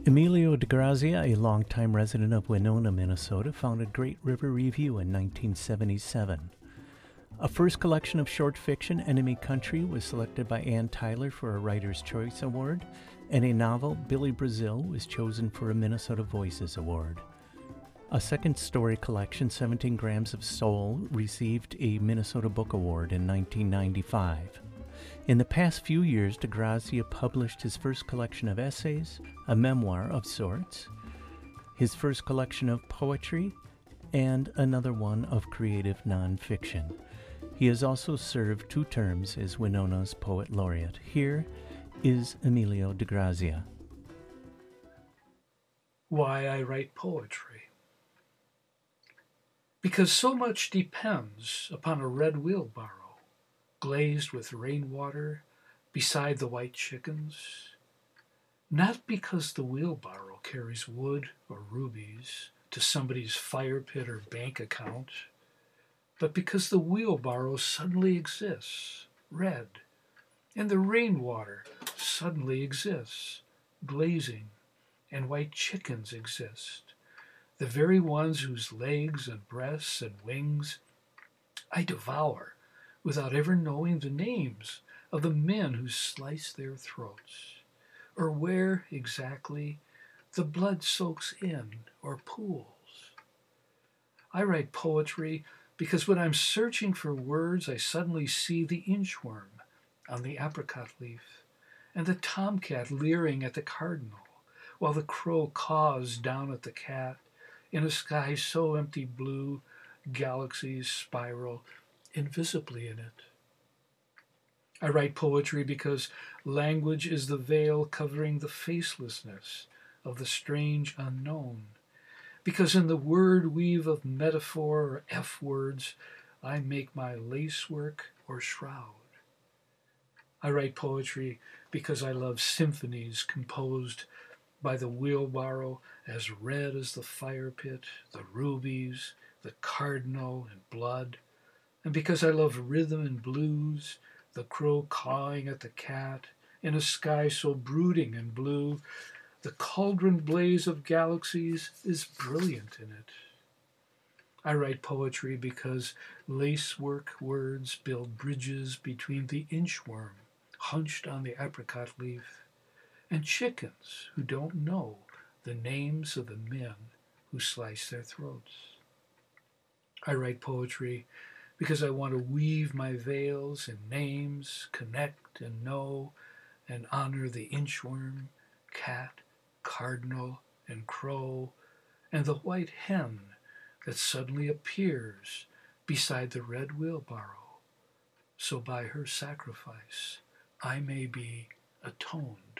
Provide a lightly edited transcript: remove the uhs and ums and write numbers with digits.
Emilio DeGrazia, a longtime resident of Winona, Minnesota, founded Great River Review in 1977. A first collection of short fiction, Enemy Country, was selected by Ann Tyler for a Writer's Choice Award, and a novel, Billy Brazil, was chosen for a Minnesota Voices Award. A second story collection, 17 Grams of Soul, received a Minnesota Book Award in 1995. In the past few years, DeGrazia published his first collection of essays, a memoir of sorts, his first collection of poetry, and another one of creative nonfiction. He has also served 2 terms as Winona's Poet Laureate. Here is Emilio DeGrazia. Why I write poetry. Because so much depends upon a red wheelbarrow, glazed with rainwater, beside the white chickens. Not because the wheelbarrow carries wood or rubies to somebody's fire pit or bank account, but because the wheelbarrow suddenly exists, red, and the rainwater suddenly exists, glazing, and white chickens exist, the very ones whose legs and breasts and wings I devour without ever knowing the names of the men who slice their throats, or where exactly the blood soaks in or pools. I write poetry because when I'm searching for words, I suddenly see the inchworm on the apricot leaf, and the tomcat leering at the cardinal, while the crow caws down at the cat, in a sky so empty blue, galaxies spiral invisibly in it. I write poetry because language is the veil covering the facelessness of the strange unknown. Because in the word weave of metaphor or F words, I make my lacework or shroud. I write poetry because I love symphonies composed by the wheelbarrow, as red as the fire pit, the rubies, the cardinal, and blood, and because I love rhythm and blues, the crow cawing at the cat, in a sky so brooding and blue, the cauldron blaze of galaxies is brilliant in it. I write poetry because lacework words build bridges between the inchworm, hunched on the apricot leaf, and chickens who don't know the names of the men who slice their throats. I write poetry because I want to weave my veils in names, connect and know, and honor the inchworm, cat, cardinal, and crow, and the white hen that suddenly appears beside the red wheelbarrow, so by her sacrifice I may be atoned.